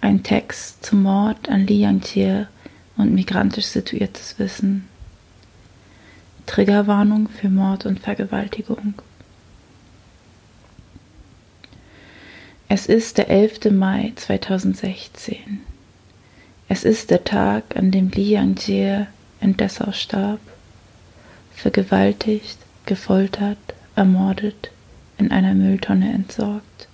Ein Text zum Mord an Li Yangjie und migrantisch situiertes Wissen. Triggerwarnung für Mord und Vergewaltigung. Es ist der 11. Mai 2016. Es ist der Tag, an dem Li Yangjie in Dessau starb, vergewaltigt, gefoltert, ermordet, in einer Mülltonne entsorgt.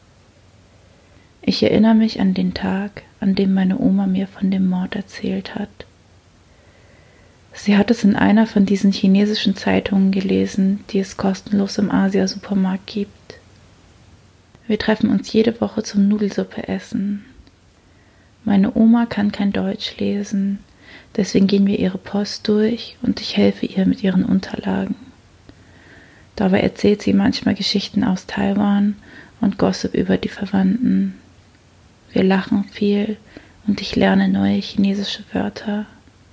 Ich erinnere mich an den Tag, an dem meine Oma mir von dem Mord erzählt hat. Sie hat es in einer von diesen chinesischen Zeitungen gelesen, die es kostenlos im Asia-Supermarkt gibt. Wir treffen uns jede Woche zum Nudelsuppe essen. Meine Oma kann kein Deutsch lesen, deswegen gehen wir ihre Post durch und ich helfe ihr mit ihren Unterlagen. Dabei erzählt sie manchmal Geschichten aus Taiwan und Gossip über die Verwandten. Wir lachen viel und ich lerne neue chinesische Wörter.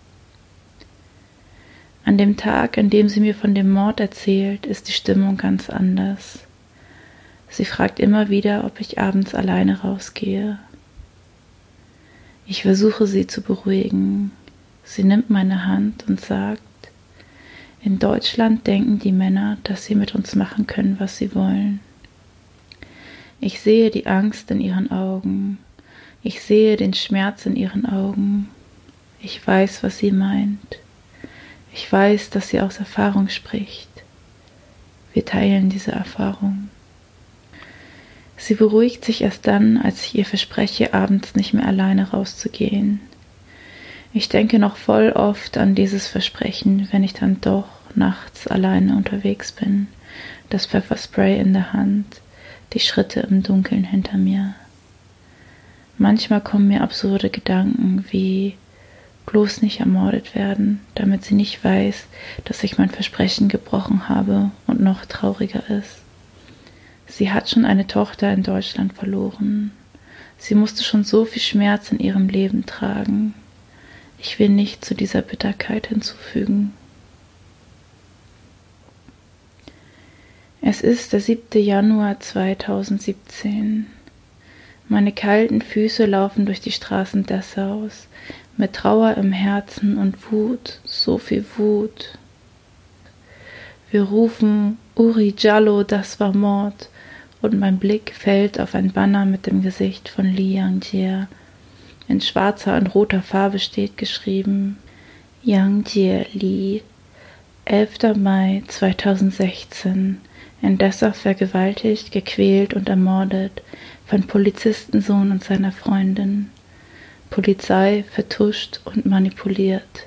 An dem Tag, an dem sie mir von dem Mord erzählt, ist die Stimmung ganz anders. Sie fragt immer wieder, ob ich abends alleine rausgehe. Ich versuche sie zu beruhigen. Sie nimmt meine Hand und sagt, in Deutschland denken die Männer, dass sie mit uns machen können, was sie wollen. Ich sehe die Angst in ihren Augen. Ich sehe den Schmerz in ihren Augen. Ich weiß, was sie meint. Ich weiß, dass sie aus Erfahrung spricht. Wir teilen diese Erfahrung. Sie beruhigt sich erst dann, als ich ihr verspreche, abends nicht mehr alleine rauszugehen. Ich denke noch voll oft an dieses Versprechen, wenn ich dann doch nachts alleine unterwegs bin, das Pfefferspray in der Hand, die Schritte im Dunkeln hinter mir. Manchmal kommen mir absurde Gedanken wie bloß nicht ermordet werden, damit sie nicht weiß, dass ich mein Versprechen gebrochen habe und noch trauriger ist. Sie hat schon eine Tochter in Deutschland verloren. Sie musste schon so viel Schmerz in ihrem Leben tragen. Ich will nicht zu dieser Bitterkeit hinzufügen. Es ist der 7. Januar 2017. Meine kalten Füße laufen durch die Straßen Dessaus, mit Trauer im Herzen und Wut, so viel Wut. Wir rufen, Uri Jallo, das war Mord, und mein Blick fällt auf ein Banner mit dem Gesicht von Li Yangjie. In schwarzer und roter Farbe steht geschrieben, Yangjie Li, 11. Mai 2016, in Dessau vergewaltigt, gequält und ermordet von Polizistensohn und seiner Freundin. Polizei vertuscht und manipuliert.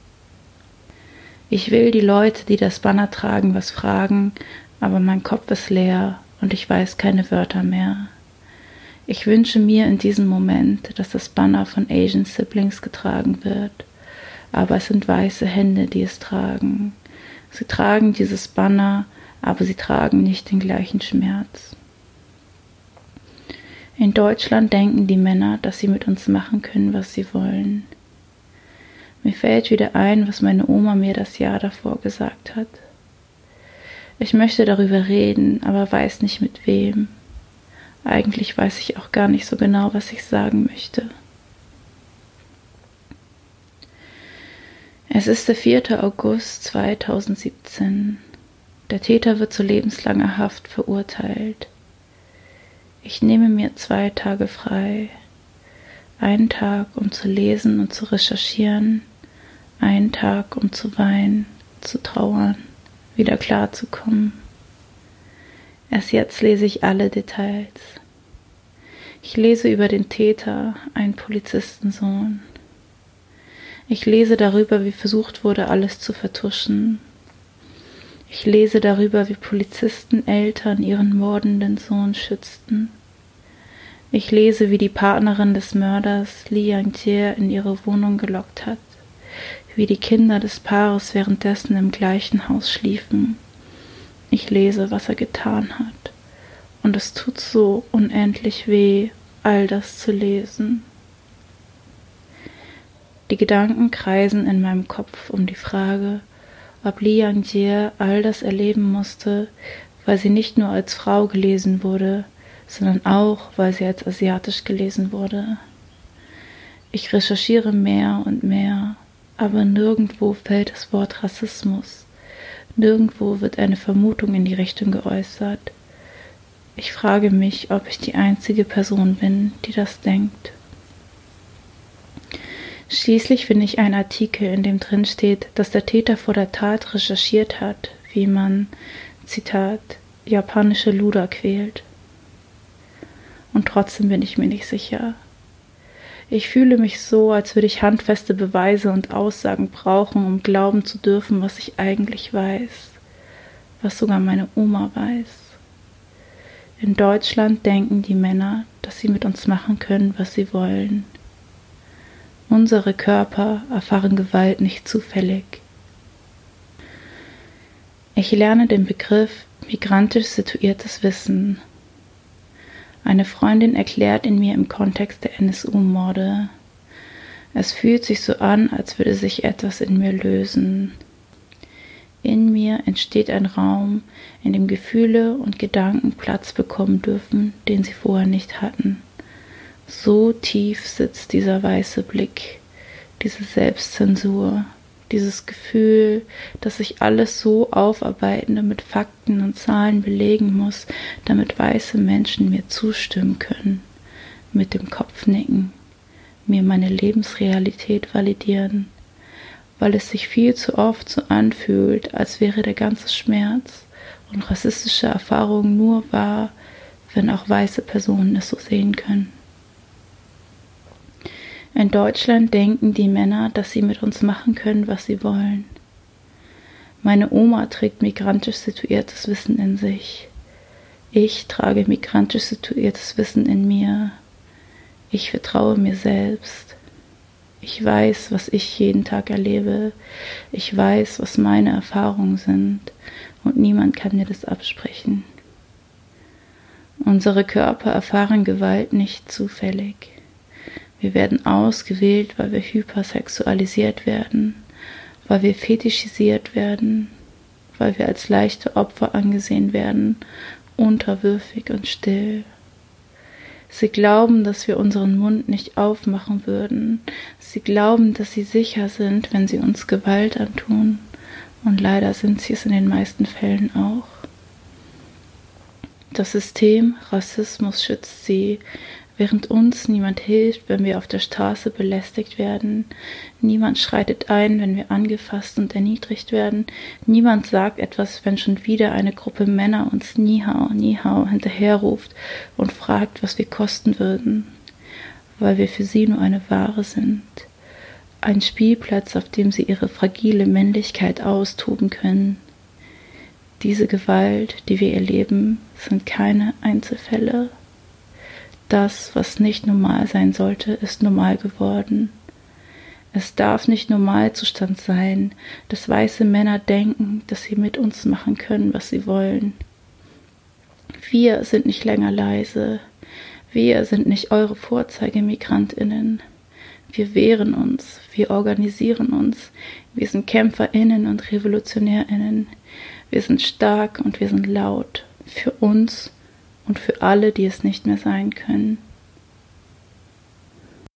Ich will die Leute, die das Banner tragen, was fragen, aber mein Kopf ist leer und ich weiß keine Wörter mehr. Ich wünsche mir in diesem Moment, dass das Banner von Asian Siblings getragen wird, aber es sind weiße Hände, die es tragen. Sie tragen dieses Banner, aber sie tragen nicht den gleichen Schmerz. In Deutschland denken die Männer, dass sie mit uns machen können, was sie wollen. Mir fällt wieder ein, was meine Oma mir das Jahr davor gesagt hat. Ich möchte darüber reden, aber weiß nicht mit wem. Eigentlich weiß ich auch gar nicht so genau, was ich sagen möchte. Es ist der 4. August 2017. Der Täter wird zu lebenslanger Haft verurteilt. Ich nehme mir 2 Tage frei. Einen Tag, um zu lesen und zu recherchieren. Einen Tag, um zu weinen, zu trauern, wieder klarzukommen. Erst jetzt lese ich alle Details. Ich lese über den Täter, einen Polizistensohn. Ich lese darüber, wie versucht wurde, alles zu vertuschen. Ich lese darüber, wie Polizisteneltern ihren mordenden Sohn schützten. Ich lese, wie die Partnerin des Mörders Li Yangjie in ihre Wohnung gelockt hat, wie die Kinder des Paares währenddessen im gleichen Haus schliefen. Ich lese, was er getan hat, und es tut so unendlich weh, all das zu lesen. Die Gedanken kreisen in meinem Kopf um die Frage, ob Li Yangjie all das erleben musste, weil sie nicht nur als Frau gelesen wurde, sondern auch, weil sie als asiatisch gelesen wurde. Ich recherchiere mehr und mehr, aber nirgendwo fällt das Wort Rassismus. Nirgendwo wird eine Vermutung in die Richtung geäußert. Ich frage mich, ob ich die einzige Person bin, die das denkt. Schließlich finde ich einen Artikel, in dem drin steht, dass der Täter vor der Tat recherchiert hat, wie man, Zitat, japanische Luder quält. Und trotzdem bin ich mir nicht sicher. Ich fühle mich so, als würde ich handfeste Beweise und Aussagen brauchen, um glauben zu dürfen, was ich eigentlich weiß, was sogar meine Oma weiß. In Deutschland denken die Männer, dass sie mit uns machen können, was sie wollen. Unsere Körper erfahren Gewalt nicht zufällig. Ich lerne den Begriff migrantisch situiertes Wissen. Eine Freundin erklärt ihn mir im Kontext der NSU-Morde. Es fühlt sich so an, als würde sich etwas in mir lösen. In mir entsteht ein Raum, in dem Gefühle und Gedanken Platz bekommen dürfen, den sie vorher nicht hatten. So tief sitzt dieser weiße Blick, diese Selbstzensur, dieses Gefühl, dass ich alles so aufarbeiten und mit Fakten und Zahlen belegen muss, damit weiße Menschen mir zustimmen können, mit dem Kopf nicken, mir meine Lebensrealität validieren, weil es sich viel zu oft so anfühlt, als wäre der ganze Schmerz und rassistische Erfahrung nur wahr, wenn auch weiße Personen es so sehen können. In Deutschland denken die Männer, dass sie mit uns machen können, was sie wollen. Meine Oma trägt migrantisch situiertes Wissen in sich. Ich trage migrantisch situiertes Wissen in mir. Ich vertraue mir selbst. Ich weiß, was ich jeden Tag erlebe. Ich weiß, was meine Erfahrungen sind. Und niemand kann mir das absprechen. Unsere Körper erfahren Gewalt nicht zufällig. Wir werden ausgewählt, weil wir hypersexualisiert werden, weil wir fetischisiert werden, weil wir als leichte Opfer angesehen werden, unterwürfig und still. Sie glauben, dass wir unseren Mund nicht aufmachen würden. Sie glauben, dass sie sicher sind, wenn sie uns Gewalt antun. Und leider sind sie es in den meisten Fällen auch. Das System Rassismus schützt sie, während uns niemand hilft, wenn wir auf der Straße belästigt werden. Niemand schreitet ein, wenn wir angefasst und erniedrigt werden. Niemand sagt etwas, wenn schon wieder eine Gruppe Männer uns Ni hao hinterherruft und fragt, was wir kosten würden, weil wir für sie nur eine Ware sind. Ein Spielplatz, auf dem sie ihre fragile Männlichkeit austoben können. Diese Gewalt, die wir erleben, sind keine Einzelfälle. Das, was nicht normal sein sollte, ist normal geworden. Es darf nicht Normalzustand sein, dass weiße Männer denken, dass sie mit uns machen können, was sie wollen. Wir sind nicht länger leise. Wir sind nicht eure VorzeigemigrantInnen. Wir wehren uns, wir organisieren uns. Wir sind KämpferInnen und RevolutionärInnen. Wir sind stark und wir sind laut. Für uns und für alle, die es nicht mehr sein können.